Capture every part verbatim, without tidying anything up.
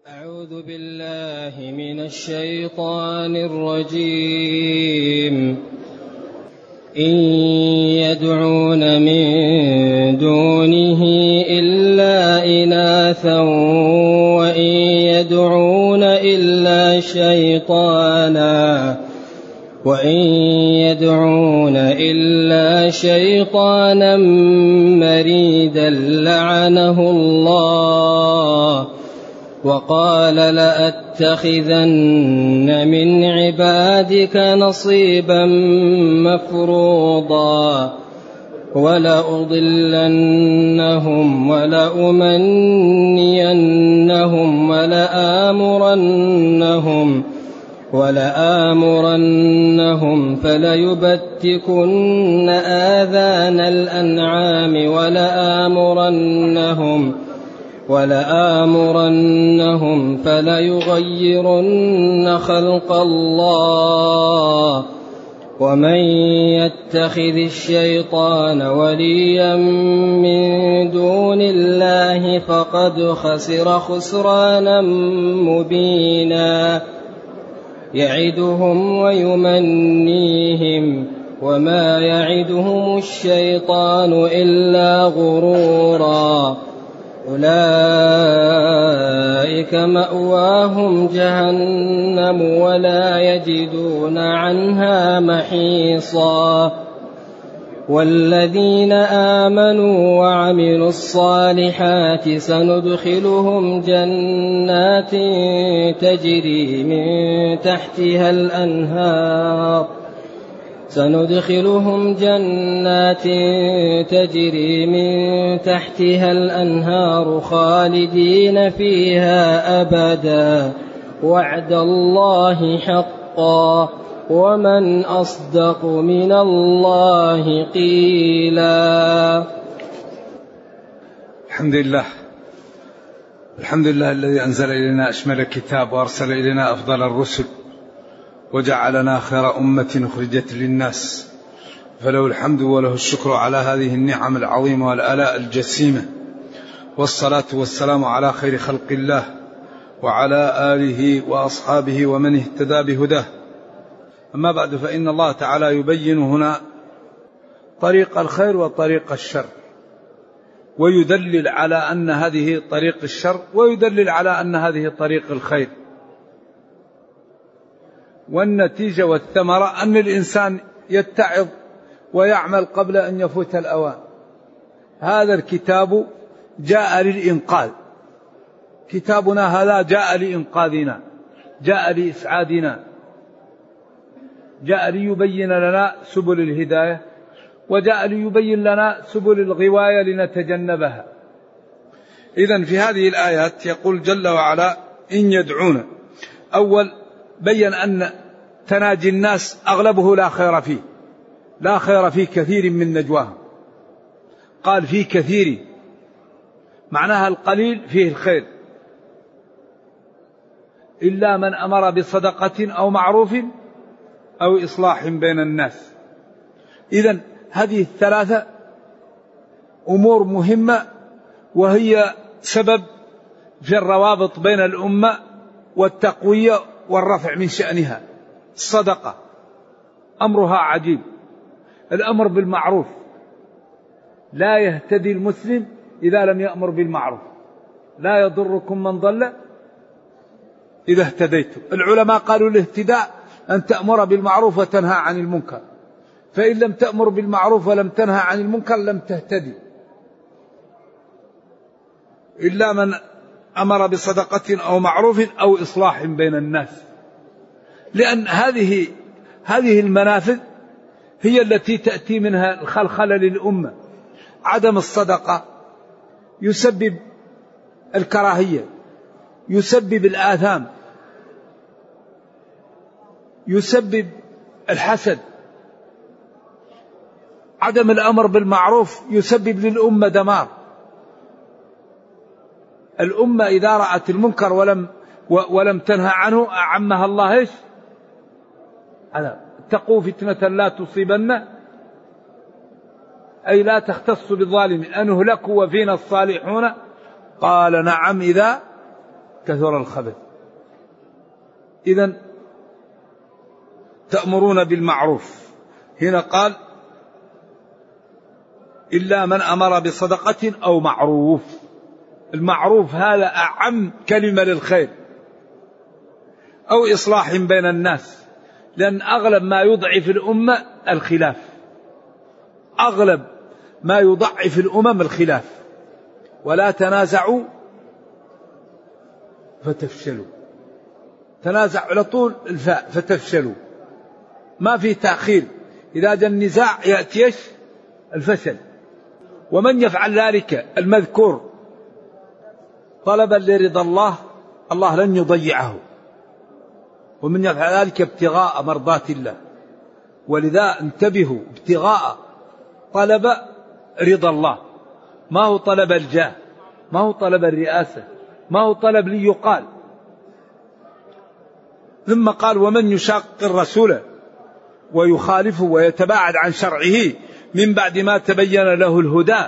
أعوذ بالله من الشيطان الرجيم. إن يدعون من دونه إلا إناثا وإن يدعون إلا شيطانا وإن يدعون إلا شيطانا مريدا لعنه الله وقال لأتخذن من عبادك نصيبا مفروضا ولأضلنهم ولأمنينهم ولآمرنهم ولآمرنهم فليبتكن آذان الأنعام ولآمرنهم ولآمرنهم فليغيرن خلق الله ومن يتخذ الشيطان وليا من دون الله فقد خسر خسرانا مبينا يعدهم ويمنيهم وما يعدهم الشيطان إلا غرورا أولئك مأواهم جهنم ولا يجدون عنها محيصا والذين آمنوا وعملوا الصالحات سندخلهم جنات تجري من تحتها الأنهار سندخلهم جنات تجري من تحتها الأنهار خالدين فيها أبدا وعد الله حقا ومن أصدق من الله قيلا. الحمد لله الحمد لله الذي أنزل إلينا أشمل الكتاب وأرسل إلينا أفضل الرسل وجعلنا خير أمة أخرجت للناس فله الحمد وله الشكر على هذه النعم العظيمة والآلاء الجسيمة والصلاة والسلام على خير خلق الله وعلى آله وأصحابه ومن اهتدى بهداه. أما بعد فإن الله تعالى يبين هنا طريق الخير وطريق الشر ويدلل على أن هذه طريق الشر ويدلل على أن هذه طريق الخير، والنتيجة والثمرة أن الإنسان يتعظ ويعمل قبل أن يفوت الأوان. هذا الكتاب جاء للإنقاذ، كتابنا هذا جاء لإنقاذنا، جاء لإسعادنا، جاء ليبين لنا سبل الهداية وجاء ليبين لنا سبل الغواية لنتجنبها. إذن في هذه الآيات يقول جل وعلا إن يدعون، أول بين أن تناجي الناس أغلبه لا خير فيه، لا خير في كثير من نجواهم، قال في كثير معناها القليل فيه الخير، إلا من أمر بصدقة أو معروف أو إصلاح بين الناس. إذن هذه الثلاثة أمور مهمة وهي سبب في الروابط بين الأمة والتقوية والرفع من شأنها. الصدقة أمرها عجيب، الأمر بالمعروف، لا يهتدي المسلم إذا لم يأمر بالمعروف، لا يضركم من ضل إذا اهتديتم. العلماء قالوا الاهتداء أن تأمر بالمعروف وتنهى عن المنكر، فإن لم تأمر بالمعروف ولم تنهى عن المنكر لم تهتدي. إلا من أمر بصدقة أو معروف أو إصلاح بين الناس، لأن هذه هذه المنافذ هي التي تأتي منها الخلخلة للأمة. عدم الصدقة يسبب الكراهية، يسبب الآثام، يسبب الحسد. عدم الأمر بالمعروف يسبب للأمة دمار. الأمة إذا رأت المنكر ولم ولم تنهى عنه أعمها الله إيش؟ اتقوا فتنة لا تصيبن أي لا تختص بالظالم أنهلكوا وفينا الصالحون قال نعم إذا كثر الخبث. إذن تأمرون بالمعروف، هنا قال إلا من أمر بصدقة أو معروف. المعروف هذا أعم كلمة للخير، أو إصلاح بين الناس، لأن أغلب ما يضعف الأمة الخلاف، أغلب ما يضعف الأمم الخلاف. ولا تنازعوا فتفشلوا، تنازع على طول الفاء فتفشلوا، ما في تأخير، إذا جاء النزاع يأتيش الفشل. ومن يفعل ذلك المذكور طلبا لرضا الله، الله لن يضيعه. ومن يفعل ذلك ابتغاء مرضات الله، ولذا انتبهوا، ابتغاء طلب رضا الله، ما هو طلب الجاه، ما هو طلب الرئاسة، ما هو طلب ليقال. ثم قال ومن يشاق الرسول ويخالفه ويتباعد عن شرعه من بعد ما تبين له الهدى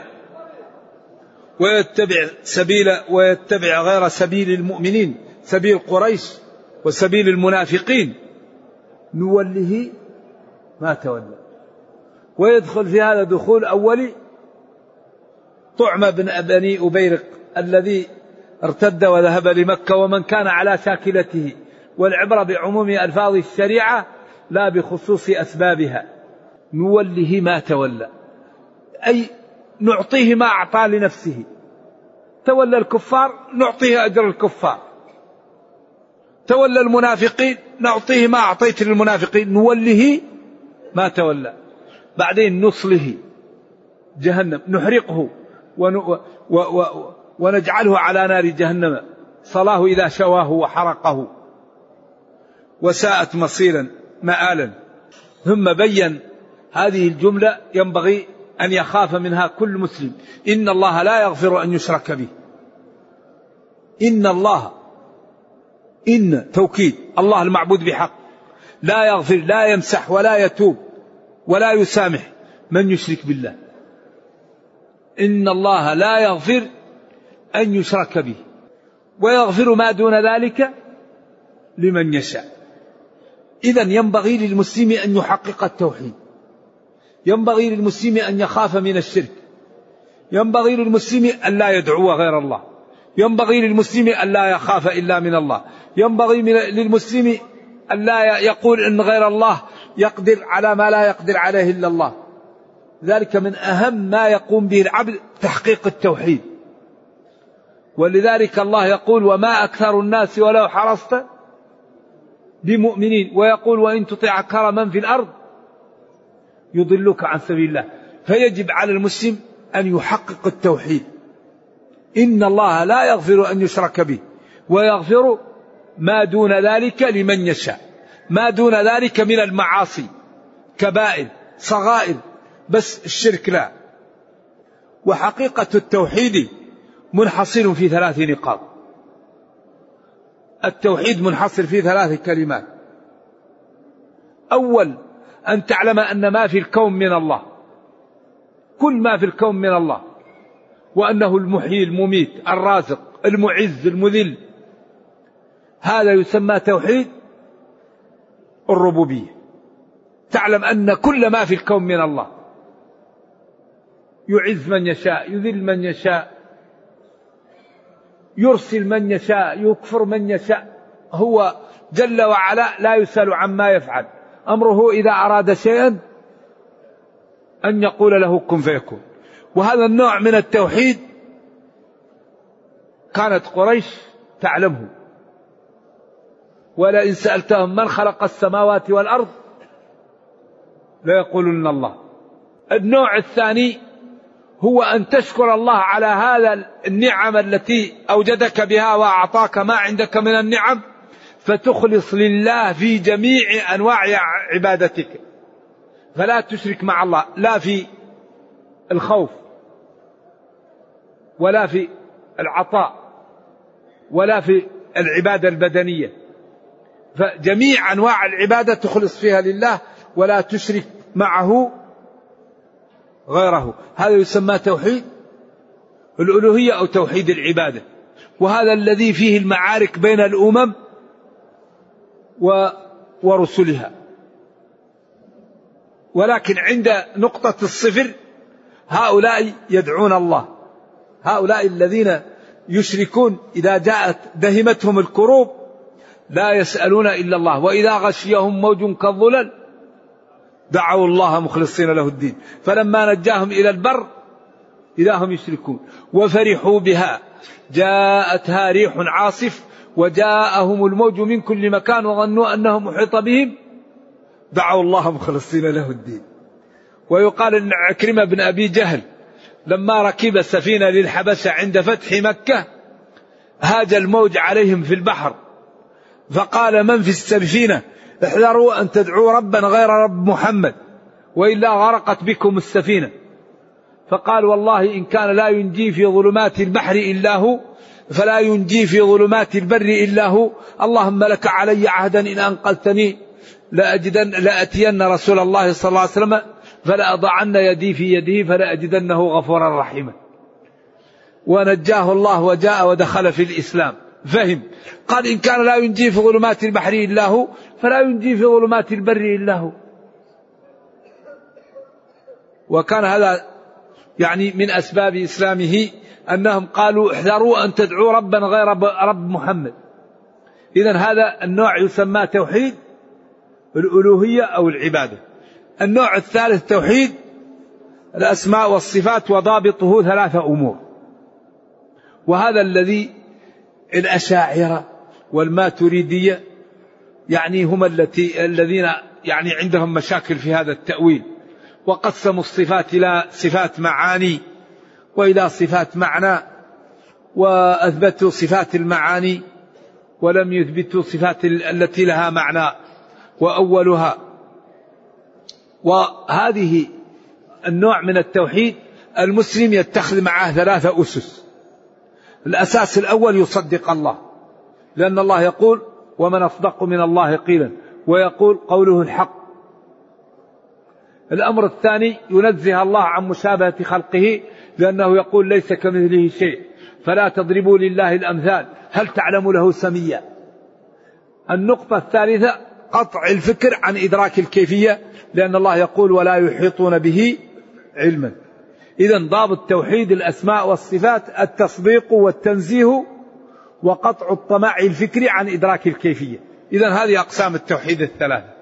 ويتبع سبيل ويتبع غير سبيل المؤمنين، سبيل قريش وسبيل المنافقين، نوله ما تولى. ويدخل في هذا دخول أولي طعم بن بني أبيرق الذي ارتد وذهب لمكة، ومن كان على شاكلته، والعبرة بعموم ألفاظ الشريعة لا بخصوص أسبابها. نوله ما تولى، أي نعطيه ما أعطى لنفسه. تولى الكفار نعطيه أجر الكفار، تولى المنافقين نعطيه ما أعطيت للمنافقين. نوله ما تولى. بعدين نصله جهنم، نحرقه ون... و... و... ونجعله على نار جهنم صلاه إذا شواه وحرقه وساءت مصيرا مآلا. ثم بين هذه الجملة ينبغي أن يخاف منها كل مسلم: إن الله لا يغفر أن يشرك به. إن الله، إن توكيد، الله المعبود بحق، لا يغفر، لا يمسح ولا يتوب ولا يسامح من يشرك بالله. إن الله لا يغفر أن يشرك به ويغفر ما دون ذلك لمن يشاء. إذن ينبغي للمسلم أن يحقق التوحيد، ينبغي للمسلم أن يخاف من الشرك، ينبغي للمسلم أن لا يدعو غير الله، ينبغي للمسلم أن لا يخاف إلا من الله، ينبغي للمسلم أن لا يقول إن غير الله يقدر على ما لا يقدر عليه إلا الله. ذلك من أهم ما يقوم به العبد تحقيق التوحيد. ولذلك الله يقول: وما أكثر الناس ولو حرصت بمؤمنين، ويقول: وإن تطع أكثر من في الأرض يضلك عن سبيل الله. فيجب على المسلم أن يحقق التوحيد. إن الله لا يغفر أن يشرك به ويغفر ما دون ذلك لمن يشاء. ما دون ذلك من المعاصي كبائر صغائر، بس الشرك لا. وحقيقة التوحيد منحصر في ثلاث نقاط. التوحيد منحصر في ثلاث كلمات. أول، أن تعلم أن ما في الكون من الله، كل ما في الكون من الله، وأنه المحيي المميت الرازق المعز المذل. هذا يسمى توحيد الربوبية. تعلم أن كل ما في الكون من الله، يعز من يشاء، يذل من يشاء، يرسل من يشاء، يكفر من يشاء. هو جل وعلا لا يسأل عما يفعل، أمره إذا أراد شيئا أن يقول له كن فيكون. وهذا النوع من التوحيد كانت قريش تعلمه. ولئن سألتهم من خلق السماوات والأرض ليقولن الله. النوع الثاني هو أن تشكر الله على هذا النعم التي أوجدك بها وأعطاك ما عندك من النعم، فتخلص لله في جميع أنواع عبادتك، فلا تشرك مع الله، لا في الخوف ولا في العطاء ولا في العبادة البدنية، فجميع أنواع العبادة تخلص فيها لله ولا تشرك معه غيره. هذا يسمى توحيد الألوهية أو توحيد العبادة. وهذا الذي فيه المعارك بين الأمم ورسلها. ولكن عند نقطة الصفر هؤلاء يدعون الله، هؤلاء الذين يشركون إذا جاءت دهمتهم الكروب لا يسألون إلا الله، وإذا غشيهم موج كالظلل دعوا الله مخلصين له الدين، فلما نجاهم إلى البر إذا هم يشركون. وفرحوا بها جاءتها ريح عاصف وجاءهم الموج من كل مكان وظنوا أنه محيط بهم دعوا الله مخلصين له الدين. ويقال أن عكرمة بن أبي جهل لما ركب السفينة للحبشة عند فتح مكة هاج الموج عليهم في البحر، فقال من في السفينة احذروا أن تدعوا ربا غير رب محمد وإلا غرقت بكم السفينة. فقال والله إن كان لا ينجي في ظلمات البحر إلا هو فلا ينجي في ظلمات البر إلا هو، اللهم لك علي عهدا إن أنقذتني لأجدن لأتين رسول الله صلى الله عليه وسلم فلأضعن يدي في يده فلأجدنه غفورا رحيما. ونجاه الله وجاء ودخل في الإسلام. فهم قال إن كان لا ينجي في ظلمات البحر إلا هو فلا ينجي في ظلمات البر إلا هو. وكان هذا يعني من أسباب إسلامه أنهم قالوا احذروا أن تدعوا ربا غير رب محمد. إذن هذا النوع يسمى توحيد الألوهية أو العبادة. النوع الثالث توحيد الأسماء والصفات، وضابطه ثلاثة أمور، وهذا الذي الأشاعرة والماتريدية يعني هم التي الذين يعني عندهم مشاكل في هذا التأويل، وقسموا الصفات إلى صفات معاني وإلى صفات معنى، وأثبتوا صفات المعاني ولم يثبتوا صفات التي لها معنى وأولها. وهذه النوع من التوحيد المسلم يتخذ معه ثلاثة أسس. الأساس الأول يصدق الله، لأن الله يقول ومن أصدق من الله قيلا، ويقول قوله الحق. الأمر الثاني ينزه الله عن مشابهة خلقه، لأنه يقول ليس كمثله شيء فلا تضربوا لله الأمثال هل تعلم له سميا. النقطة الثالثة قطع الفكر عن إدراك الكيفية، لأن الله يقول ولا يحيطون به علما. إذن ضابط توحيد الأسماء والصفات التصديق والتنزيه وقطع الطمع الفكري عن إدراك الكيفية. إذن هذه أقسام التوحيد الثلاثة.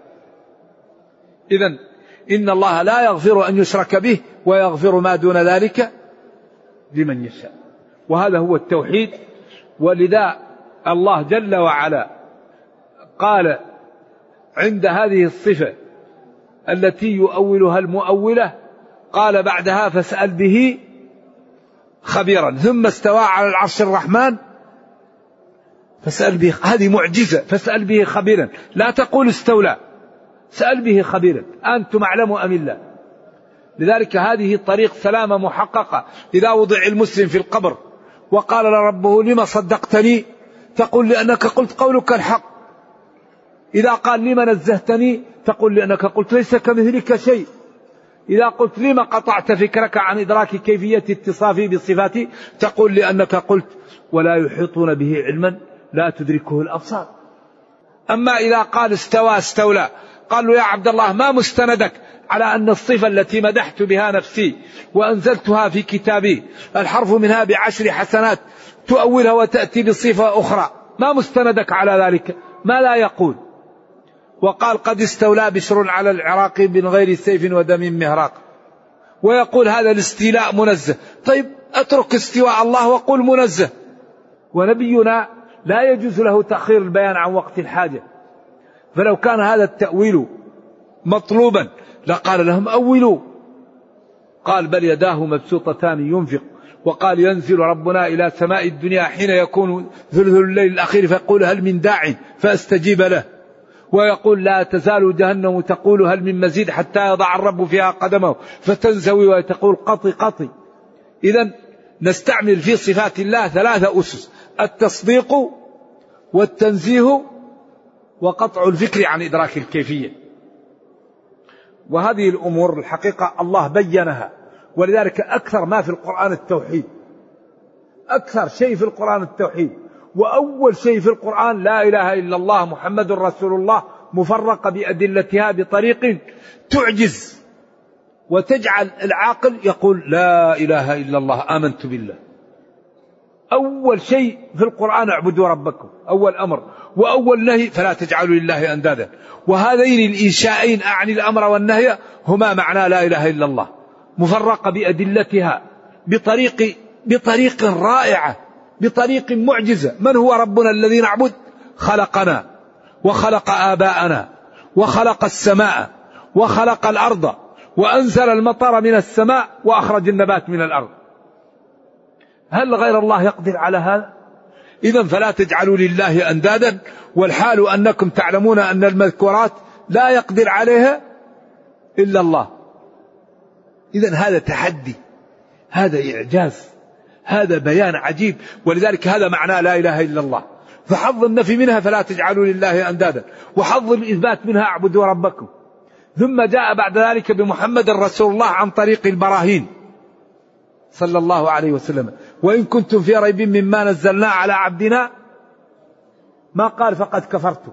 إذن إن الله لا يغفر أن يشرك به ويغفر ما دون ذلك لمن يشاء، وهذا هو التوحيد. ولذا الله جل وعلا قال عند هذه الصفة التي يؤولها المؤولة قال بعدها فاسأل به خبيرا، ثم استوى على العرش الرحمن فاسأل به، هذه معجزة، فاسأل به خبيرا، لا تقول استولى، سأل به خبيرا أنتم أعلم أم الله. لذلك هذه طريق سلامة محققة. إذا وضع المسلم في القبر وقال لربه لما صدقتني تقول لأنك قلت قولك الحق. إذا قال لما نزهتني تقول لأنك قلت ليس كمثلك شيء. إذا قلت لما قطعت فكرك عن إدراك كيفية اتصافي بصفاتي تقول لأنك قلت ولا يحيطون به علما لا تدركه الأبصار. أما إذا قال استوى استولى قال له يا عبد الله ما مستندك على أن الصفة التي مدحت بها نفسي وأنزلتها في كتابي الحرف منها بعشر حسنات تؤولها وتأتي بصفة أخرى، ما مستندك على ذلك؟ ما لا يقول. وقال قد استولى بشر على العراق من غير سيف ودم مهراق، ويقول هذا الاستيلاء منزه. طيب اترك استواء الله وقل منزه. ونبينا لا يجوز له تأخير البيان عن وقت الحاجة، فلو كان هذا التأويل مطلوبا لقال لهم أولوا. قال بل يداه مبسوطتان ينفق، وقال ينزل ربنا إلى سماء الدنيا حين يكون ثلث الليل الأخير فيقول هل من داع فاستجيب له، ويقول لا تزال جهنم تقول هل من مزيد حتى يضع الرب فيها قدمه فتنزوي وتقول قطي قطي. إذن نستعمل في صفات الله ثلاثة أسس: التصديق والتنزيه وقطع الفكر عن إدراك الكيفية. وهذه الأمور الحقيقة الله بينها، ولذلك أكثر ما في القرآن التوحيد، أكثر شيء في القرآن التوحيد، وأول شيء في القرآن لا إله إلا الله محمد رسول الله، مفرقة بأدلتها بطريق تعجز وتجعل العاقل يقول لا إله إلا الله آمنت بالله. أول شيء في القرآن اعبدوا ربكم، أول أمر، وأول نهي فلا تجعلوا لله أندادا. وهذين الإنشائين أعني الأمر والنهي هما معنى لا إله إلا الله، مفرقة بأدلتها بطريق بطريق رائعة، بطريق معجزة. من هو ربنا الذي نعبد؟ خلقنا وخلق آباءنا وخلق السماء وخلق الأرض وأنزل المطر من السماء وأخرج النبات من الأرض. هل غير الله يقدر على هذا؟ إذن فلا تجعلوا لله أندادا، والحال أنكم تعلمون أن المذكورات لا يقدر عليها إلا الله. إذن هذا تحدي، هذا إعجاز، هذا بيان عجيب. ولذلك هذا معنى لا إله إلا الله. فحظ النفي منها فلا تجعلوا لله أندادا، وحظ الإثبات منها اعبدوا ربكم. ثم جاء بعد ذلك بمحمد رسول الله عن طريق البراهين صلى الله عليه وسلم. وإن كنتم في ريب مما نزلنا على عبدنا، ما قال فقد كفرتم.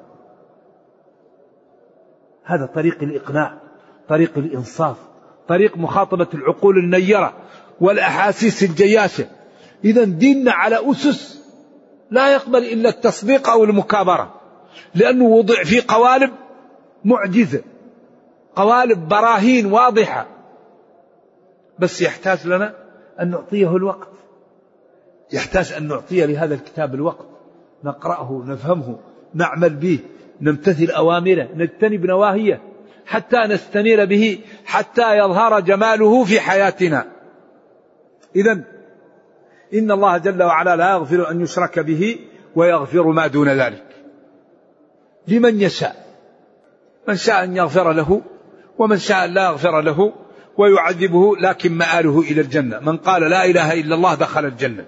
هذا طريق الإقناع، طريق الإنصاف، طريق مخاطبة العقول النيرة والأحاسيس الجياشة. إذن ديننا على أسس لا يقبل إلا التصديق أو المكابرة، لأنه وضع في قوالب معجزة، قوالب براهين واضحة، بس يحتاج لنا أن نعطيه الوقت، يحتاج أن نعطيه لهذا الكتاب الوقت، نقرأه، نفهمه، نعمل به، نمتثل أوامره، نجتنب نواهيه، حتى نستنير به، حتى يظهر جماله في حياتنا. إذن إن الله جل وعلا لا يغفر أن يشرك به ويغفر ما دون ذلك لمن يشاء، من شاء أن يغفر له ومن شاء لا يغفر له ويعذبه، لكن مآله إلى الجنة. من قال لا إله إلا الله دخل الجنة.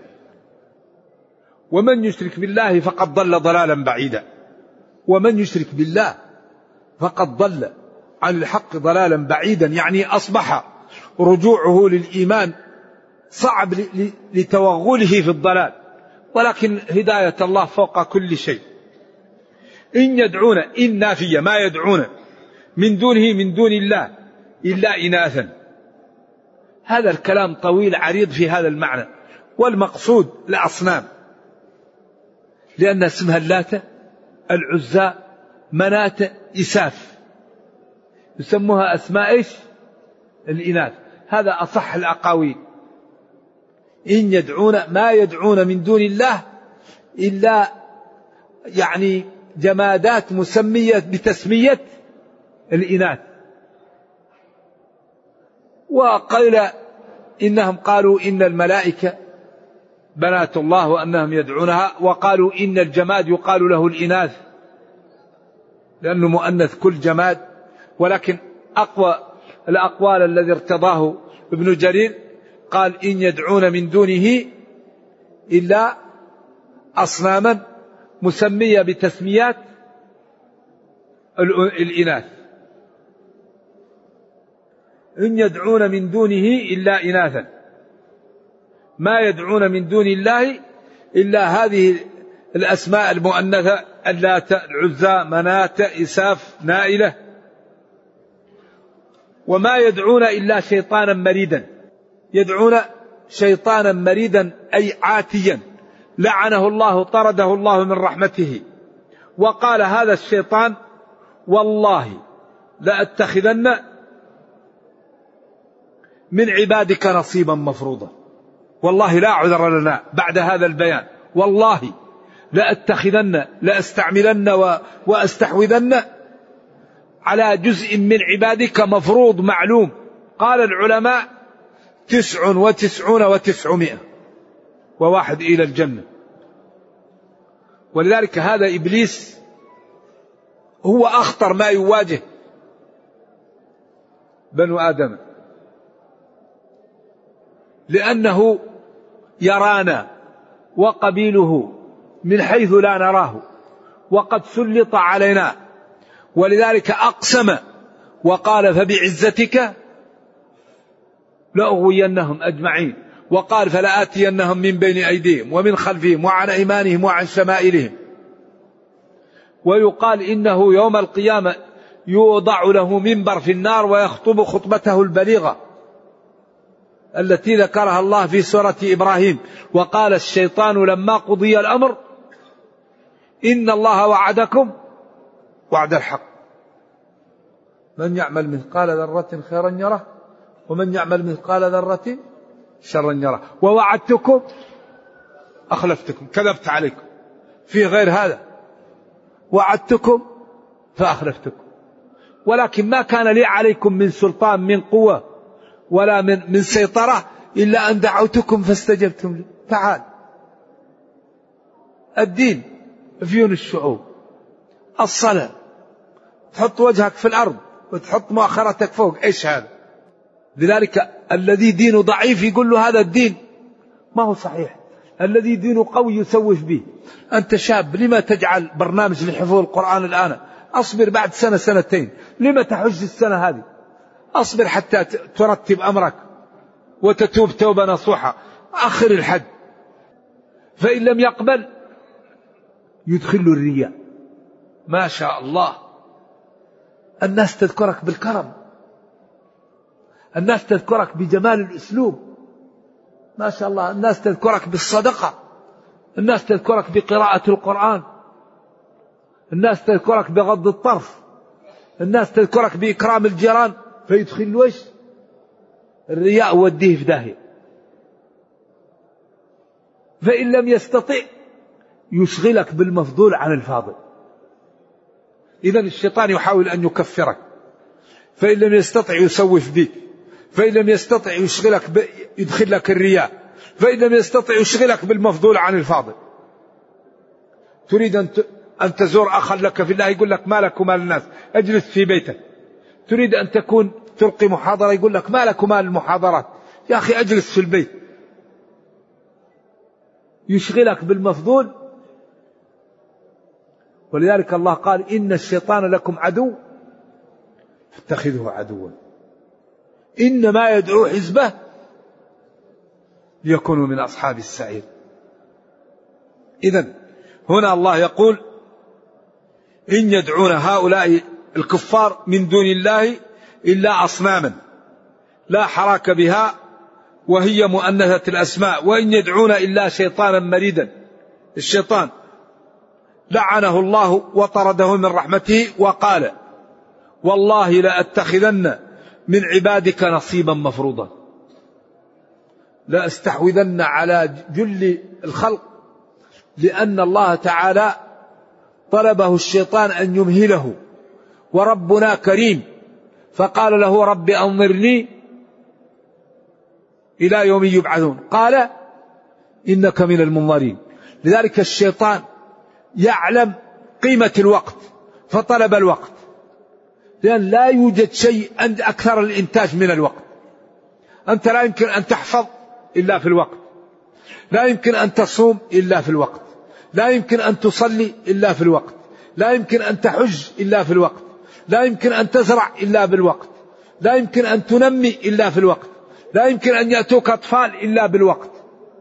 ومن يشرك بالله فقد ضل ضلالا بعيدا. ومن يشرك بالله فقد ضل عن الحق ضلالا بعيدا، يعني أصبح رجوعه للإيمان صعب لتوغله في الضلال، ولكن هداية الله فوق كل شيء. إن يدعون، إن نافية، ما يدعون من دونه من دون الله إلا إناثا. هذا الكلام طويل عريض في هذا المعنى، والمقصود الأصنام، لأن اسمها اللاتة، العزى، مناة، إساف، يسموها أسماء إيش؟ الإناث. هذا أصح الأقاويل. إن يدعون، ما يدعون من دون الله إلا يعني جمادات مسمية بتسمية الإناث. وقيل إنهم قالوا إن الملائكة بنات الله وأنهم يدعونها، وقالوا إن الجماد يقال له الإناث لأنه مؤنث كل جماد. ولكن أقوى الأقوال الذي ارتضاه ابن جرير قال إن يدعون من دونه إلا أصناما مسمية بتسميات الإناث. إن يدعون من دونه إلا إناثا، ما يدعون من دون الله إلا هذه الأسماء المؤنثة، اللات، العزى، مناة، إساف، نائلة. وما يدعون إلا شيطانا مريدا. يدعون شيطانا مريدا أي عاتيا لعنه الله، طرده الله من رحمته. وقال هذا الشيطان والله لأتخذن من عبادك نصيبا مفروضا. والله لا عذر لنا بعد هذا البيان، والله لأتخذن، لأستعملن وأستحوذن على جزء من عبادك مفروض معلوم. قال العلماء تسع وتسعون وتسعمائة وواحد إلى الجنة. ولذلك هذا إبليس هو أخطر ما يواجه بنو آدم، لأنه يرانا وقبيله من حيث لا نراه، وقد سلط علينا، ولذلك أقسم وقال فبعزتك لأغوينهم أجمعين. وقال فلآتينهم من بين أيديهم ومن خلفهم وعن أيمانهم وعن شمائلهم. ويقال إنه يوم القيامة يوضع له منبر في النار ويخطب خطبته البليغة التي ذكرها الله في سورة إبراهيم: وقال الشيطان لما قضي الأمر إن الله وعدكم وعد الحق من يعمل مثقال ذرة خيرا يره ومن يعمل مثقال ذرة شرا يره ووعدتكم أخلفتكم كذبت عليكم. في غير هذا وعدتكم فأخلفتكم ولكن ما كان لي عليكم من سلطان من قوة ولا من, من سيطرة إلا أن دعوتكم فاستجبتم لي. تعال الدين فيون الشعوب، الصلاة تحط وجهك في الأرض وتحط مؤخرتك فوق، إيش هذا؟ لذلك الذي دينه ضعيف يقول له هذا الدين ما هو صحيح، الذي دينه قوي يسوف به. أنت شاب لما تجعل برنامج لحفظ القرآن الآن؟ أصبر بعد سنة سنتين. لما تحج السنة هذه؟ أصبر حتى ترتب أمرك وتتوب توبة نصوحة. أخر الحد. فإن لم يقبل يدخل الرياء. ما شاء الله الناس تذكرك بالكرم، الناس تذكرك بجمال الأسلوب، ما شاء الله الناس تذكرك بالصدقة، الناس تذكرك بقراءة القرآن، الناس تذكرك بغض الطرف، الناس تذكرك بإكرام الجيران، فيدخل وش الرياء وديه في داهية. فإن لم يستطع يشغلك بالمفضول عن الفاضل. إذن الشيطان يحاول أن يكفرك، فإن لم يستطع يسوف بك، فإن لم يستطع يشغلك ب... يدخل لك الرياء، فإن لم يستطع يشغلك بالمفضول عن الفاضل. تريد أن, ت... أن تزور أخا لك في الله يقول لك ما لك ومال الناس أجلس في بيتك. تريد أن تكون تلقي محاضرة يقول لك ما لك ومال المحاضرات يا أخي أجلس في البيت. يشغلك بالمفضول. ولذلك الله قال إن الشيطان لكم عدو فاتخذه عدوا إنما يدعو حزبه ليكونوا من أصحاب السعير. إذن هنا الله يقول إن يدعون هؤلاء الكفار من دون الله إلا أصناما لا حراك بها وهي مؤنثة الأسماء وإن يدعون إلا شيطانا مريدا. الشيطان لعنه الله وطرده من رحمته وقال والله لأتخذن من عبادك نصيبا مفروضا، لأستحوذن على جل الخلق، لأن الله تعالى طلبه الشيطان أن يمهله وربنا كريم، فقال له رب أنظرني إلى يوم يبعثون، قال إنك من المنظرين. لذلك الشيطان يعلم قيمة الوقت فطلب الوقت، لأن لا يوجد شيء عند أكثر الإنتاج من الوقت. أنت لا يمكن أن تحفظ إلا في الوقت، لا يمكن أن تصوم إلا في الوقت، لا يمكن أن تصلي إلا في الوقت، لا يمكن أن تحج إلا في الوقت، لا يمكن أن تزرع إلا بالوقت، لا يمكن أن تنمي إلا في الوقت، لا يمكن أن يأتوك أطفال إلا بالوقت.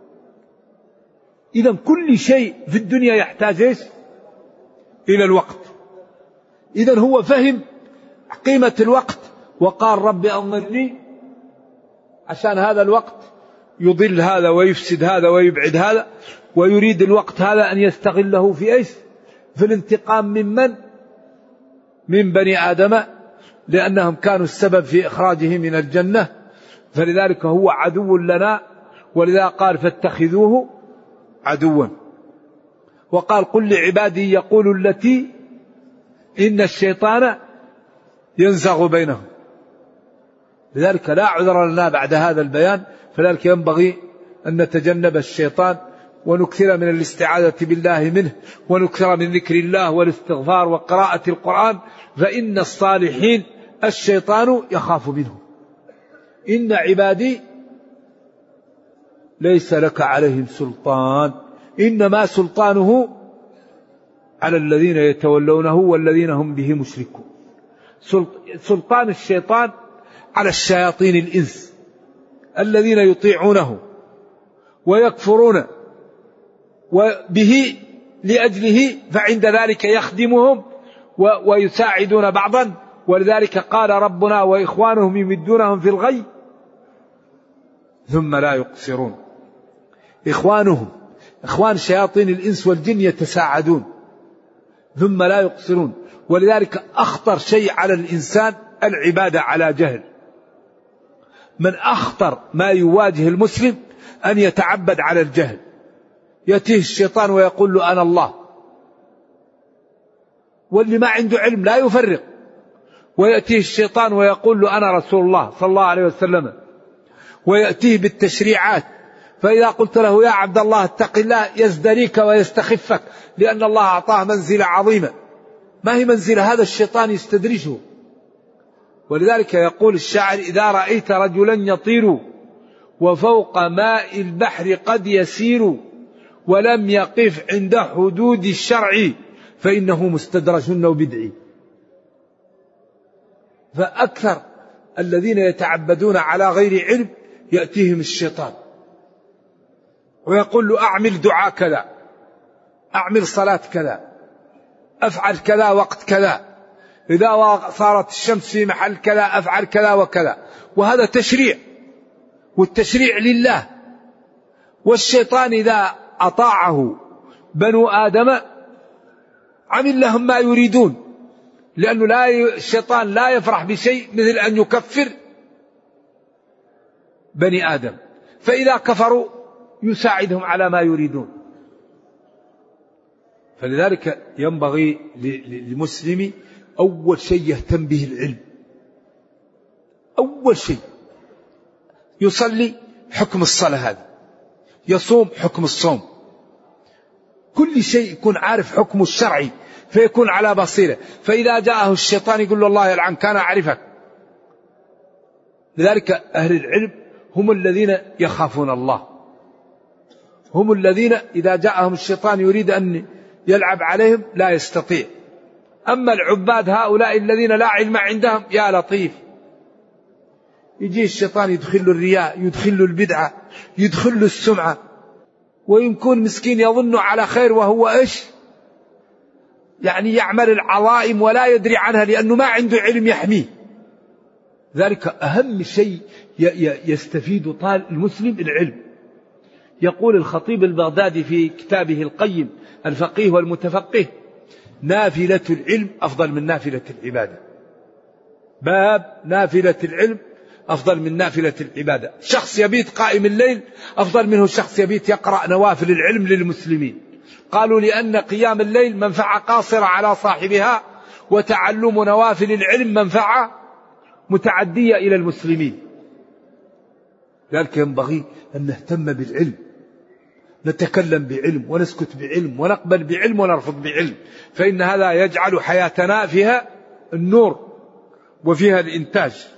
إذا كل شيء في الدنيا يحتاج إلى الوقت. إذا هو فهم قيمة الوقت وقال رب أنظرني، عشان هذا الوقت يضل هذا ويفسد هذا ويبعد هذا، ويريد الوقت هذا أن يستغله في إيش؟ في الانتقام من من؟ من بني آدم، لأنهم كانوا السبب في إخراجه من الجنة، فلذلك هو عدو لنا، ولذا قال فاتخذوه عدوا. وقال قل لعبادي يقولوا التي إن الشيطان ينزغ بينهم. لذلك لا عذر لنا بعد هذا البيان، فلذلك ينبغي أن نتجنب الشيطان ونكثر من الاستعاذة بالله منه، ونكثر من ذكر الله والاستغفار وقراءة القرآن، فإن الصالحين الشيطان يخاف منه. إن عبادي ليس لك عليهم سلطان، إنما سلطانه على الذين يتولونه والذين هم به مشركون. سلطان الشيطان على الشياطين الإنس الذين يطيعونه ويكفرون وبه لأجله، فعند ذلك يخدمهم ويساعدون بعضا. ولذلك قال ربنا وإخوانهم يمدونهم في الغي ثم لا يقصرون. إخوانهم إخوان شياطين الإنس والجن يتساعدون ثم لا يقصرون. ولذلك أخطر شيء على الإنسان العبادة على جهل. من أخطر ما يواجه المسلم أن يتعبد على الجهل. يأتيه الشيطان ويقول له أنا الله، واللي ما عنده علم لا يفرق. ويأتيه الشيطان ويقول له أنا رسول الله صلى الله عليه وسلم، ويأتيه بالتشريعات. فإذا قلت له يا عبد الله اتق الله يزدريك ويستخفك، لأن الله أعطاه منزلة عظيمة. ما هي منزلة؟ هذا الشيطان يستدرجه. ولذلك يقول الشاعر إذا رأيت رجلا يطير وفوق ماء البحر قد يسير ولم يقف عند حدود الشرع فإنه مستدرج وبدعي. فأكثر الذين يتعبدون على غير علم يأتيهم الشيطان ويقول له أعمل دعاء كذا، أعمل صلاة كذا، أفعل كذا وقت كذا، إذا صارت الشمس في محل كذا أفعل كذا وكذا. وهذا تشريع، والتشريع لله. والشيطان إذا أطاعه بنو آدم عمل لهم ما يريدون، لأنه لا الشيطان لا يفرح بشيء مثل أن يكفر بني آدم، فإذا كفروا يساعدهم على ما يريدون. فلذلك ينبغي للمسلم أول شيء يهتم به العلم. أول شيء يصلي حكم الصلاة هذا، يصوم حكم الصوم، كل شيء يكون عارف حكمه الشرعي فيكون على بصيرة. فإذا جاءه الشيطان يقول له الله يلعن كان أعرفك. لذلك أهل العلم هم الذين يخافون الله، هم الذين إذا جاءهم الشيطان يريد أن يلعب عليهم لا يستطيع. أما العباد هؤلاء الذين لا علم عندهم يا لطيف، يجي الشيطان يدخل له الرياء، يدخل له البدعة، يدخل له السمعة، ويكون مسكين يظن على خير وهو إيش يعني يعمل العظائم ولا يدري عنها لأنه ما عنده علم يحميه. ذلك أهم شيء يستفيد طال المسلم العلم. يقول الخطيب البغدادي في كتابه القيم الفقيه والمتفقه نافلة العلم أفضل من نافلة العبادة. باب نافلة العلم أفضل من نافلة العبادة. شخص يبيت قائم الليل أفضل منه شخص يبيت يقرأ نوافل العلم للمسلمين. قالوا لأن قيام الليل منفعة قاصرة على صاحبها، وتعلم نوافل العلم منفعة متعدية إلى المسلمين. ذلك ينبغي أن نهتم بالعلم، نتكلم بعلم ونسكت بعلم ونقبل بعلم ونرفض بعلم، فإن هذا يجعل حياتنا فيها النور وفيها الإنتاج.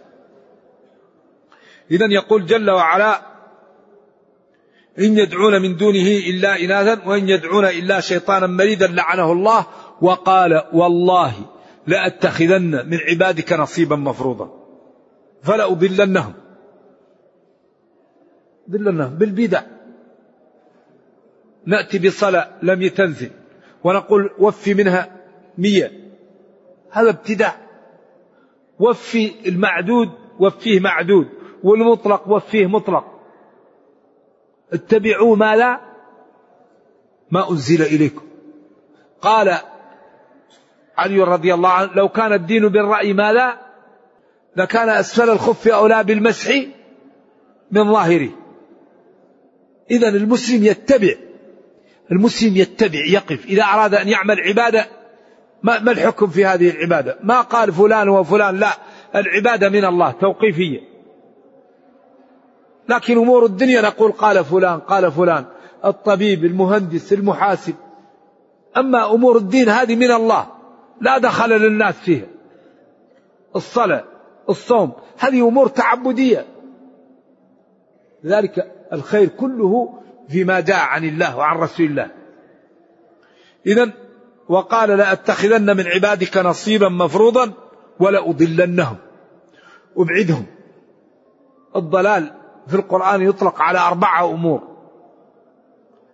إذن يقول جل وعلا إن يدعون من دونه إلا إناثا وإن يدعون إلا شيطانا مريدا لعنه الله وقال والله لأتخذن من عبادك نصيبا مفروضا فلأضلنهم ضلنهم بالبدع. نأتي بصلاة لم يتنزل ونقول وفي منها مية، هذا ابتداع. وفي المعدود وفيه معدود، والمطلق وفيه مطلق. اتبعوا ما لا ما أنزل إليكم. قال علي رضي الله عنه لو كان الدين بالرأي ما لا لكان أسفل الخف أولى بالمسح من ظاهره. إذن المسلم يتبع، المسلم يتبع يقف إذا أراد أن يعمل عبادة. ما الحكم في هذه العبادة؟ ما قال فلان وفلان، لا، العبادة من الله توقيفية. لكن أمور الدنيا نقول قال فلان قال فلان، الطبيب المهندس المحاسب. أما أمور الدين هذه من الله لا دخل للناس فيها. الصلاة الصوم هذه أمور تعبدية. لذلك الخير كله فيما جاء عن الله وعن رسول الله. إذن وقال لأتخذن من عبادك نصيبا مفروضا ولأضلنهم، أبعدهم. الضلال في القرآن يطلق على أربعة أمور: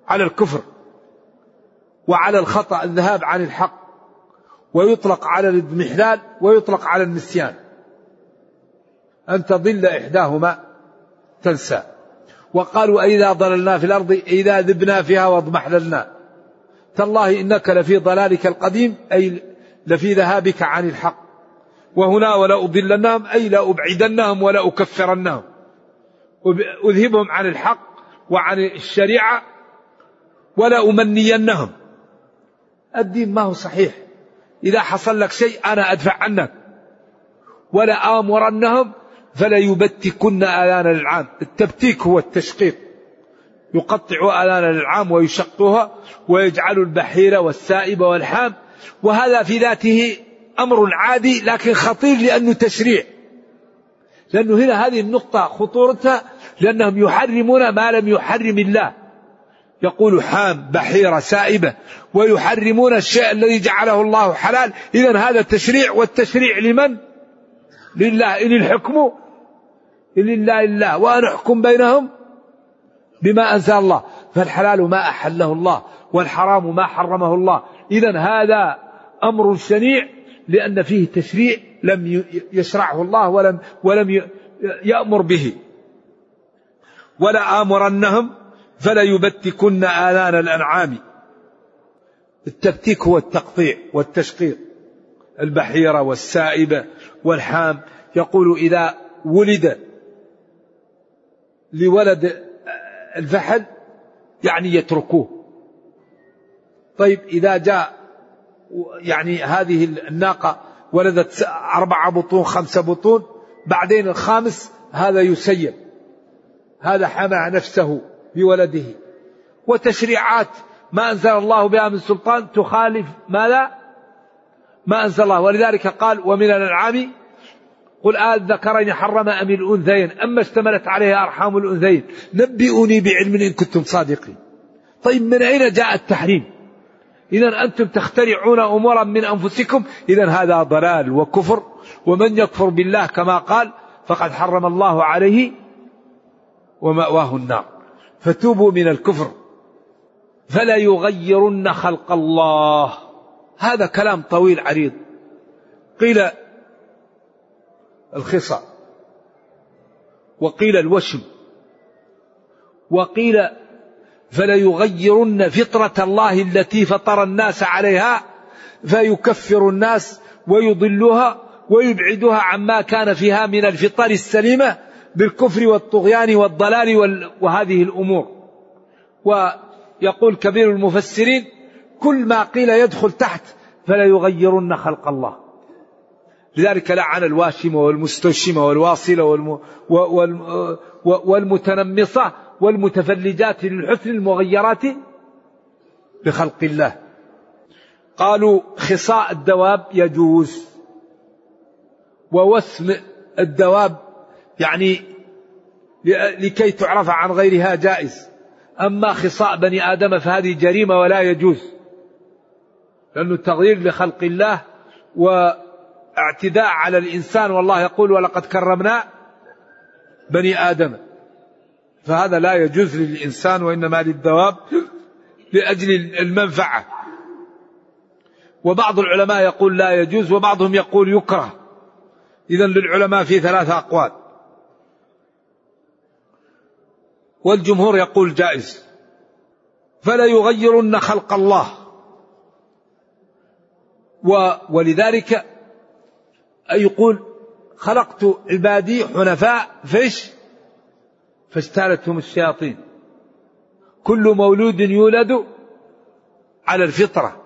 على الكفر وعلى الخطأ الذهاب عن الحق، ويطلق على الاضمحلال ويطلق على النسيان، أن تضل إحداهما تنسى. وقالوا أئذا ضللنا في الأرض إذا ذبنا فيها واضمحللنا تالله إنك لفي ضلالك القديم، أي لفي ذهابك عن الحق. وهنا ولا أضلنهم أي لا أبعدنهم ولا أكفرنهم، أذهبهم عن الحق وعن الشريعة ولا أمنينهم. الدين ما هو صحيح، إذا حصل لك شيء أنا أدفع عنك. ولا آمرنهم فلا يبتكن آذان الأنعام. التبتيك هو التشقيق، يقطع آذان الأنعام ويشقها ويجعل البحيرة والسائبة والحام. وهذا في ذاته أمر عادي لكن خطير لأنه تشريع، لأنه هنا هذه النقطة خطورتها، لأنهم يحرمون ما لم يحرم الله. يقول حام بحيرة سائبة، ويحرمون الشيء الذي جعله الله حلال. إذن هذا تشريع، والتشريع لمن؟ لله. إن الحكم لله الله وأن أحكم بينهم بما أنزل الله. فالحلال ما أحله الله والحرام ما حرمه الله. إذن هذا أمر شنيع لأن فيه تشريع لم يشرعه الله ولم, ولم يأمر به. ولا آمرنهم فلا يبتكن آذان الأنعام. التبتيك هو التقطيع والتشقيق. البحيرة والسائبة والحام. يقول إذا ولد لولد الفحل يعني يتركوه. طيب إذا جاء يعني هذه الناقة ولدت أربع بطون خمسة بطون، بعدين الخامس هذا يسيب، هذا حمى نفسه بولده. وتشريعات ما أنزل الله بها من سلطان تخالف ما لا ما أنزل الله. ولذلك قال ومن الأنعام قل آذكرين حرم أم الأنثيين أما اشتملت عليها أرحام الأنثيين نبئوني بعلم إن كنتم صادقين. طيب من أين جاء التحريم؟ إذن أنتم تخترعون أمورا من أنفسكم. إذن هذا ضلال وكفر. ومن يكفر بالله كما قال فقد حرم الله عليه ومأواه النار. فتوبوا من الكفر. فلا يغيرن خلق الله. هذا كلام طويل عريض. قيل الخصى، وقيل الوشم، وقيل فلا يغيرن فطرة الله التي فطر الناس عليها فيكفر الناس ويضلها ويبعدها عما كان فيها من الفطر السليمة بالكفر والطغيان والضلال وهذه الأمور. ويقول كبير المفسرين كل ما قيل يدخل تحت فلا يغيرن خلق الله. لذلك لعن الواشمة والمستوشمة والواصلة والم... والم... والمتنمصة والمتفلجات للحسن المغيرات بخلق الله. قالوا خصاء الدواب يجوز، ووسم الدواب يعني لكي تعرف عن غيرها جائز. أما خصاء بني آدم فهذه جريمة ولا يجوز، لأنه تغيير لخلق الله واعتداء على الإنسان. والله يقول ولقد كرمنا بني آدم، فهذا لا يجوز للإنسان وإنما للدواب لأجل المنفعة. وبعض العلماء يقول لا يجوز وبعضهم يقول يكره. إذن للعلماء في ثلاثة أقوال، والجمهور يقول جائز. فلا يغيرن خلق الله. ولذلك يقول خلقت عبادي حنفاء فيش فاجتالتهم الشياطين. كل مولود يولد على الفطرة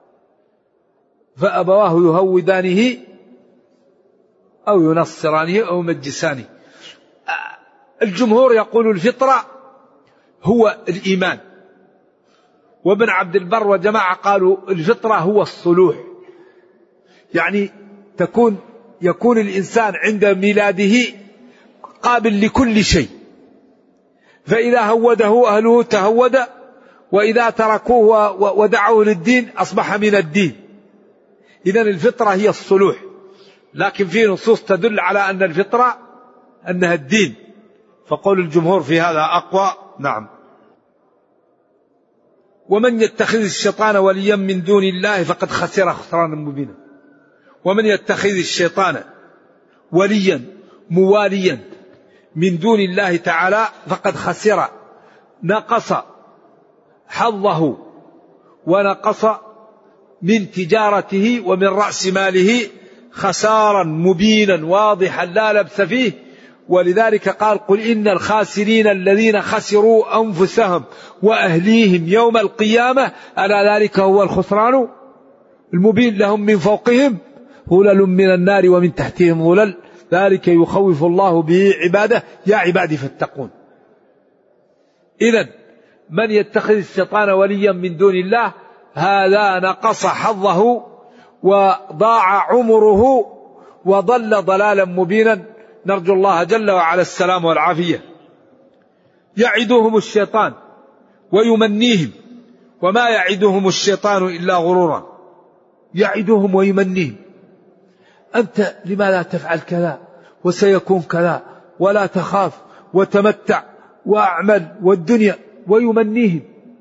فأبواه يهودانه أو ينصرانه أو يمجسانه. الجمهور يقول الفطرة هو الإيمان، وابن عبد البر وجماعة قالوا الفطرة هو الصلوح. يعني تكون يكون الإنسان عند ميلاده قابل لكل شيء، فإذا هوده أهله تهود، وإذا تركوه ودعوه للدين أصبح من الدين. إذن الفطرة هي الصلوح، لكن في نصوص تدل على أن الفطرة أنها الدين، فقول الجمهور في هذا أقوى. نعم. ومن يتخذ الشيطان وليا من دون الله فقد خسر خسرانا مبينا. ومن يتخذ الشيطان وليا مواليا من دون الله تعالى فقد خسر، نقص حظه ونقص من تجارته ومن رأس ماله خسارا مبينا واضحا لا لبس فيه. ولذلك قال قل إن الخاسرين الذين خسروا أنفسهم وأهليهم يوم القيامة ألا ذلك هو الخسران المبين. لهم من فوقهم ظلل من النار ومن تحتهم ظلل ذلك يخوف الله به عباده يا عبادي فاتقون. إذن من يتخذ الشيطان وليا من دون الله هذا نقص حظه وضاع عمره وضل ضلالا مبينا. نرجو الله جل وعلا السلام والعافية. يعدهم الشيطان ويمنيهم وما يعدهم الشيطان إلا غرورا. يعدهم ويمنيهم، أنت لماذا تفعل كذا وسيكون كذا ولا تخاف وتمتع وأعمل والدنيا، ويمنيهم.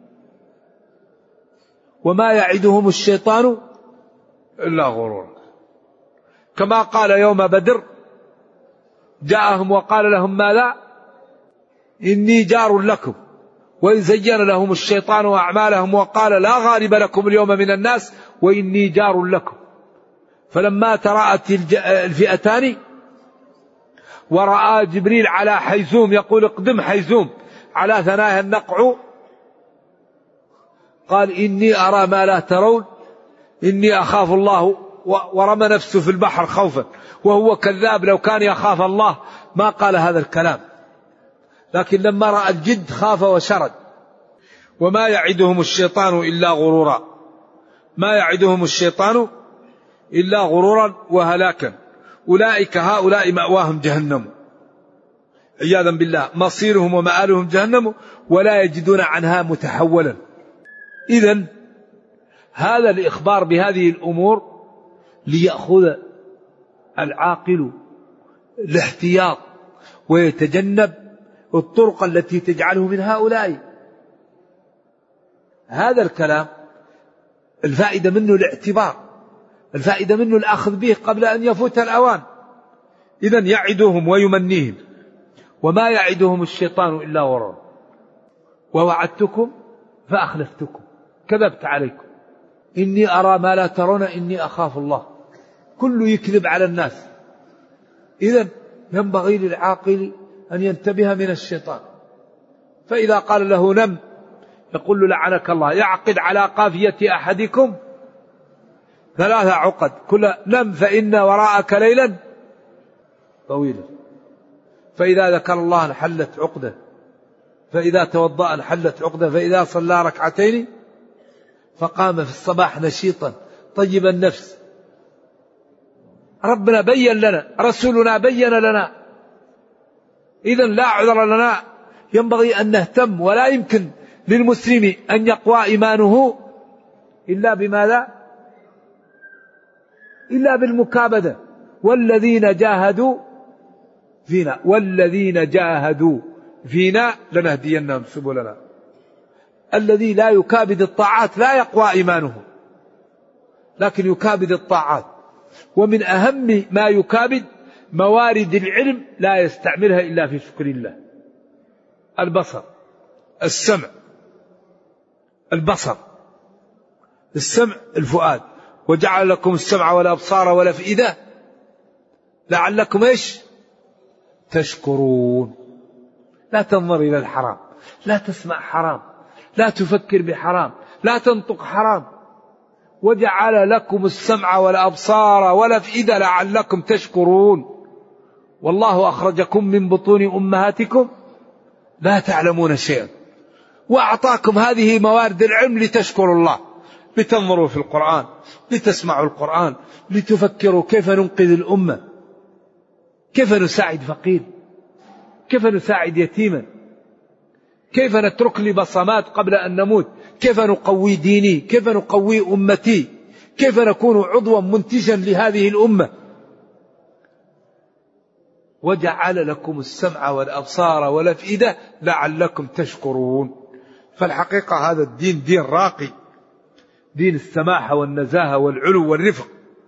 وما يعدهم الشيطان إلا غرورا. كما قال يوم بدر جاءهم وقال لهم ماذا؟ إني جار لكم. وإذ زين لهم الشيطان أعمالهم وقال لا غالب لكم اليوم من الناس وإني جار لكم. فلما تراءت الفئتان ورأى جبريل على حيزوم يقول اقدم حيزوم على ثنايا النقع قال إني أرى ما لا ترون إني أخاف الله، ورمى نفسه في البحر خوفا وهو كذاب. لو كان يخاف الله ما قال هذا الكلام، لكن لما رأى الجد خاف وشرد. وما يعدهم الشيطان إلا غرورا. ما يعدهم الشيطان إلا غرورا وهلاكا. أولئك هؤلاء مأواهم جهنم عياذا بالله، مصيرهم ومآلهم جهنم ولا يجدون عنها متحولا. إذن هذا الإخبار بهذه الأمور ليأخذ العاقل الاحتياط ويتجنب الطرق التي تجعله من هؤلاء. هذا الكلام الفائدة منه الاعتبار، الفائدة منه الأخذ به قبل أن يفوت الأوان. إذن يعدهم ويمنيهم وما يعدهم الشيطان إلا غرورا. ووعدتكم فأخلفتكم كذبت عليكم إني أرى ما لا ترون إني أخاف الله. كل يكذب على الناس. إذن ينبغي للعاقل أن ينتبه من الشيطان. فإذا قال له نم يقول له لعنك الله. يعقد على قافية أحدكم ثلاثة عقد كل نم فإن وراءك ليلا طويلا. فإذا ذكر الله انحلت عقدة، فإذا توضأ انحلت عقدة، فإذا صلى ركعتين فقام في الصباح نشيطا طيب النفس. ربنا بين لنا، رسولنا بين لنا. إذن لا عذر لنا، ينبغي أن نهتم. ولا يمكن للمسلم أن يقوى إيمانه إلا بماذا؟ إلا بالمكابدة. والذين جاهدوا فينا والذين جاهدوا فينا لنهدينهم سبلنا. الذي لا يكابد الطاعات لا يقوى إيمانه، لكن يكابد الطاعات. ومن أهم ما يكابد موارد العلم لا يستعملها إلا في شكر الله. البصر، السمع، البصر، السمع الفؤاد. وجعل لكم السمع والأبصار والأفئدة لعلكم إيش تشكرون. لا تنظر إلى الحرام، لا تسمع حرام، لا تفكر بحرام، لا تنطق حرام. وجعل لكم السمع والأبصار والأفئدة لعلكم تشكرون. والله أخرجكم من بطون أمهاتكم لا تعلمون شيئا وأعطاكم هذه موارد العلم لتشكروا الله، لتنظروا في القرآن، لتسمعوا القرآن، لتفكروا كيف ننقذ الأمة، كيف نساعد فقير، كيف نساعد يتيما، كيف نترك لي بصمات قبل أن نموت، كيف نقوي ديني، كيف نقوي أمتي، كيف نكون عضوا منتجا لهذه الأمة. وجعل لكم السمع والأبصار والأفئدة لعلكم تشكرون. فالحقيقة هذا الدين دين راقي، دين السماحة والنزاهة والعلو والرفق،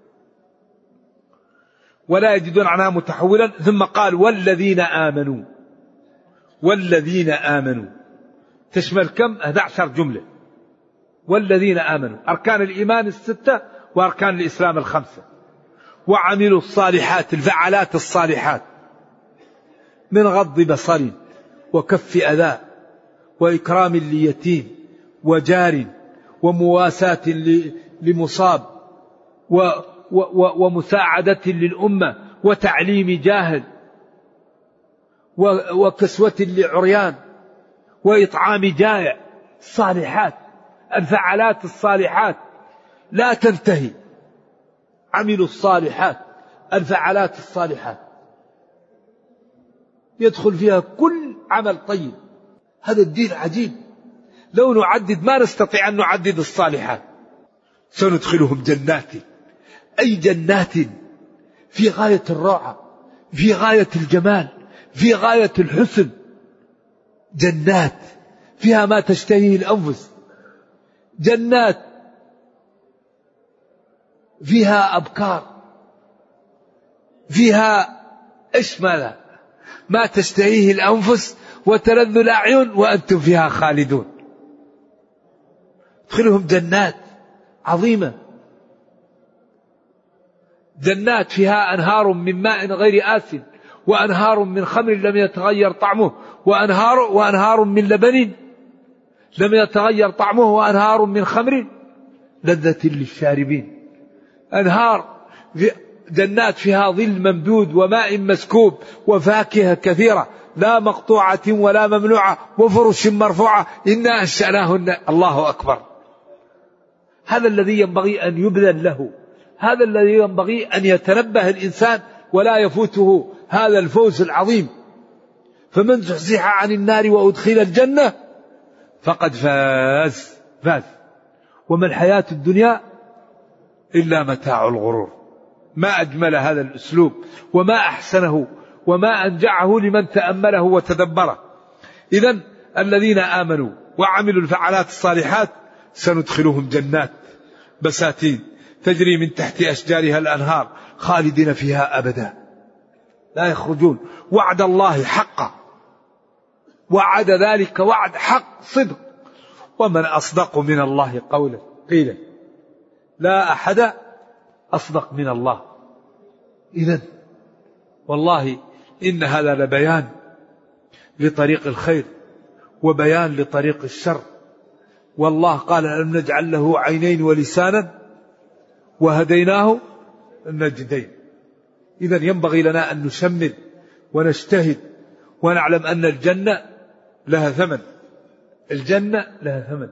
ولا يجدون عنها متحولا. ثم قال والذين آمنوا، والذين آمنوا تشمل كم؟ أحد عشر جملة. والذين آمنوا أركان الإيمان الستة وأركان الإسلام الخمسة، وعملوا الصالحات الفعالات الصالحات من غض بصر وكف أذى وإكرام ليتيم وجار ومواساة لمصاب ومساعدة للأمة وتعليم جاهل وكسوة لعريان وإطعام جائع. الصالحات الفعالات الصالحات لا تنتهي. عملوا الصالحات الفعالات الصالحات يدخل فيها كل عمل طيب. هذا الدين عجيب، لو نعدد ما نستطيع أن نعدد الصالحات. سندخلهم جنات، أي جنات في غاية الروعة، في غاية الجمال، في غاية الحسن. جنات فيها ما تشتهيه الأنفس، جنات فيها أبكار، فيها إشمال ما تشتهيه الأنفس وتلذ الأعين وأنتم فيها خالدون. ادخلهم جنات عظيمة، جنات فيها أنهار من ماء غير آسن وأنهار من خمر لم يتغير طعمه وأنهار, وأنهار من لبن لم يتغير طعمه وأنهار من خمر لذة للشاربين. أنهار في جنات فيها ظل ممدود وماء مسكوب وفاكهة كثيرة لا مقطوعة ولا ممنوعة وفرش مرفوعة إنا أنشأناهن. الله أكبر. هذا الذي ينبغي أن يبذل له، هذا الذي ينبغي أن يتنبه الإنسان ولا يفوته هذا الفوز العظيم. فمن زحزح عن النار وأدخل الجنة فقد فاز فاز وما الحياة الدنيا إلا متاع الغرور. ما أجمل هذا الأسلوب وما أحسنه وما أنجعه لمن تأمله وتدبره. إذن الذين آمنوا وعملوا الفعالات الصالحات سندخلهم جنات بساتين تجري من تحت أشجارها الأنهار خالدين فيها أبدا لا يخرجون. وعد الله حقا، وعد ذلك وعد حق صدق. ومن أصدق من الله قولا قيل لا أحد أصدق من الله. إذن والله إن هذا لبيان لطريق الخير وبيان لطريق الشر. والله قال ألم نجعل له عينين ولسانا وهديناه النجدين. إذن ينبغي لنا أن نشمل ونجتهد ونعلم أن الجنة لها ثمن، الجنة لها ثمن،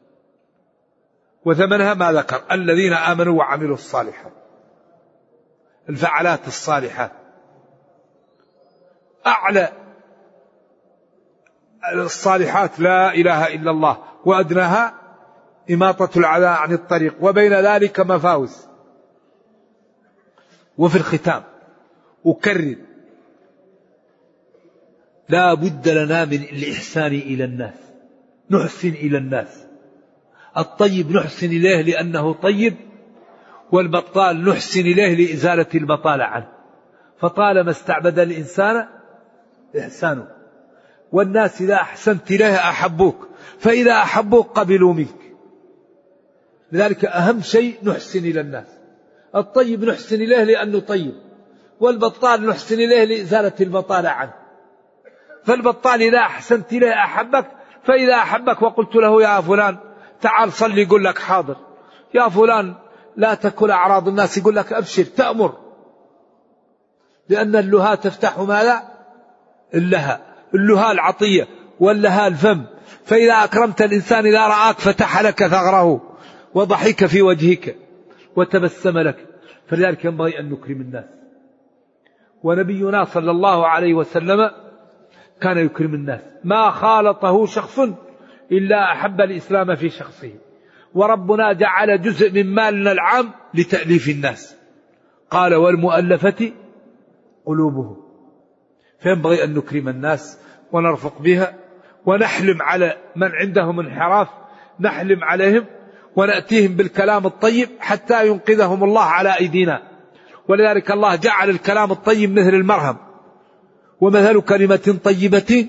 وثمنها ما ذكر الذين آمنوا وعملوا الصالحات الفعالات الصالحات. أعلى الصالحات لا إله إلا الله، وأدناها إماطة العداء عن الطريق، وبين ذلك مفاوز. وفي الختام أكرر لا بد لنا من الإحسان إلى الناس، نحسن إلى الناس. الطيب نحسن إليه لأنه طيب، والبطال نحسن إليه لإزالة البطالة عنه. فطالما استعبد الإنسان إحسانه، والناس إذا أحسنت إليه أحبوك، فإذا أحبوك قبلوا منك. لذلك أهم شيء نحسن إلى الناس. الطيب نحسن إليه لأنه طيب، والبطال نحسن إليه لإزالة البطالة عنه. فالبطال إذا أحسنت إليه أحبك، فإذا أحبك وقلت له يا فلان تعال صلي يقول لك حاضر، يا فلان لا تأكل أعراض الناس يقول لك أبشر تأمر. لأن اللها تفتح ماذا؟ اللها، اللها العطية واللها الفم. فإذا أكرمت الإنسان إذا رآك فتح لك ثغره وضحك في وجهك وتبسم لك. فلذلك ينبغي أن نكرم الناس. ونبينا صلى الله عليه وسلم كان يكرم الناس، ما خالطه شخص إلا أحب الإسلام في شخصه. وربنا جعل جزء من مالنا العام لتأليف الناس، قال والمؤلفة قلوبهم. فينبغي أن نكرم الناس ونرفق بها ونحلم على من عندهم انحراف، نحلم عليهم ونأتيهم بالكلام الطيب حتى ينقذهم الله على أيدينا. ولذلك الله جعل الكلام الطيب مثل المرهم، ومثل كلمة طيبة،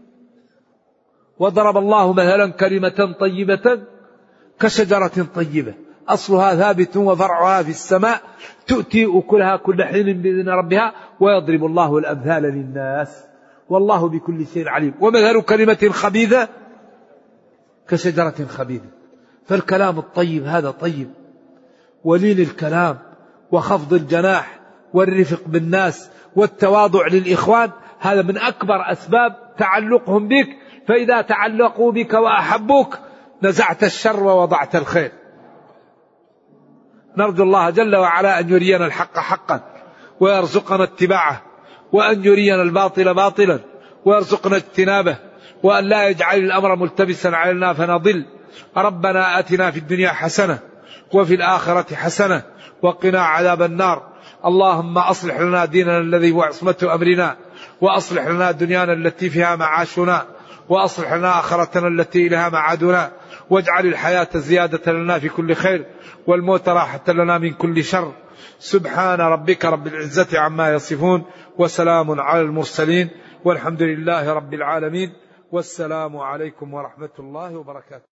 وضرب الله مثلا كلمة طيبة كشجرة طيبة أصلها ثابت وفرعها في السماء تؤتي أكلها كل حين بإذن ربها ويضرب الله الأمثال للناس والله بكل شيء عليم. ومثل كلمة خبيثة كشجرة خبيثة. فالكلام الطيب هذا طيب، ولين الكلام وخفض الجناح والرفق بالناس والتواضع للإخوان، هذا من أكبر أسباب تعلقهم بك. فإذا تعلقوا بك وأحبوك نزعت الشر ووضعت الخير. نرجو الله جل وعلا أن يرينا الحق حقا ويرزقنا اتباعه، وأن يرينا الباطل باطلا ويرزقنا اجتنابه، وأن لا يجعل الأمر ملتبسا علينا فنضل. ربنا آتنا في الدنيا حسنة وفي الآخرة حسنة وقنا عذاب النار. اللهم أصلح لنا ديننا الذي هو عصمة أمرنا، وأصلح لنا دنيانا التي فيها معاشنا، وأصلح لنا آخرتنا التي إليها معادنا، واجعل الحياة زيادة لنا في كل خير والموت راحة لنا من كل شر. سبحان ربك رب العزة عما يصفون، وسلام على المرسلين، والحمد لله رب العالمين، والسلام عليكم ورحمة الله وبركاته.